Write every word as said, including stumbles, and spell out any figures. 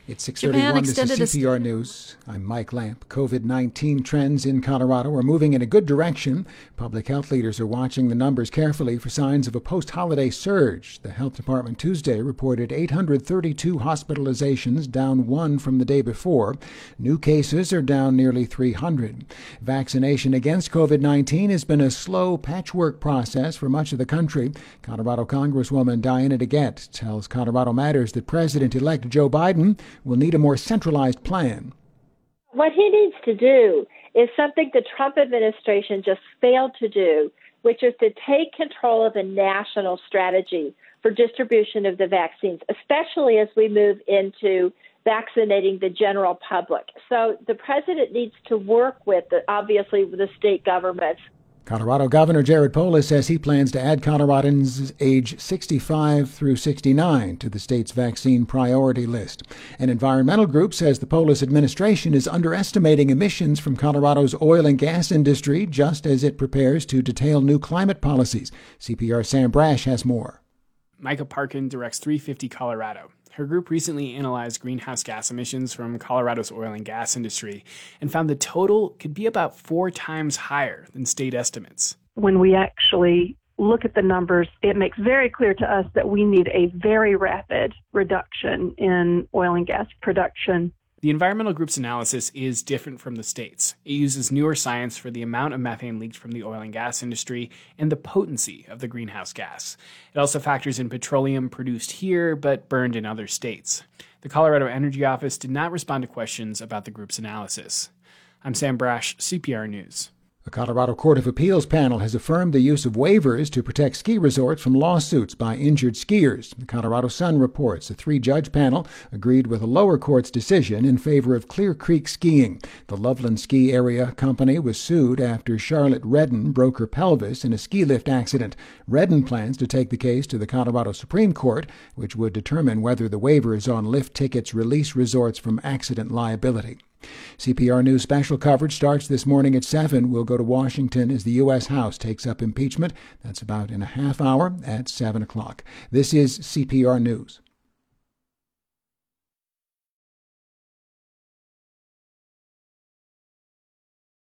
It's six thirty-one. This is C P R News. I'm Mike Lamp. COVID nineteen trends in Colorado are moving in a good direction. Public health leaders are watching the numbers carefully for signs of a post-holiday surge. The health department Tuesday reported eight hundred thirty-two hospitalizations, down one from the day before. New cases are down nearly three hundred. Vaccination against COVID nineteen has been a slow patchwork process for much of the country. Colorado Congresswoman Diana DeGette tells Colorado Matters that President-elect Joe Biden will need a more centralized plan. What he needs to do is something the Trump administration just failed to do, which is to take control of a national strategy for distribution of the vaccines, especially as we move into vaccinating the general public. So the president needs to work with, the, obviously, with the state governments. Colorado Governor Jared Polis says he plans to add Coloradans age sixty-five through sixty-nine to the state's vaccine priority list. An environmental group says the Polis administration is underestimating emissions from Colorado's oil and gas industry just as it prepares to detail new climate policies. C P R's Sam Brash has more. Micah Parkin directs three fifty Colorado. Her group recently analyzed greenhouse gas emissions from Colorado's oil and gas industry and found the total could be about four times higher than state estimates. When we actually look at the numbers, it makes very clear to us that we need a very rapid reduction in oil and gas production. The environmental group's analysis is different from the state's. It uses newer science for the amount of methane leaked from the oil and gas industry and the potency of the greenhouse gas. It also factors in petroleum produced here but burned in other states. The Colorado Energy Office did not respond to questions about the group's analysis. I'm Sam Brash, C P R News. The Colorado Court of Appeals panel has affirmed the use of waivers to protect ski resorts from lawsuits by injured skiers. The Colorado Sun reports a three-judge panel agreed with a lower court's decision in favor of Clear Creek Skiing. The Loveland Ski Area Company was sued after Charlotte Redden broke her pelvis in a ski lift accident. Redden plans to take the case to the Colorado Supreme Court, which would determine whether the waivers on lift tickets release resorts from accident liability. C P R News special coverage starts this morning at seven. We'll go to Washington as the U S House takes up impeachment. That's about in a half hour at seven o'clock. This is C P R News.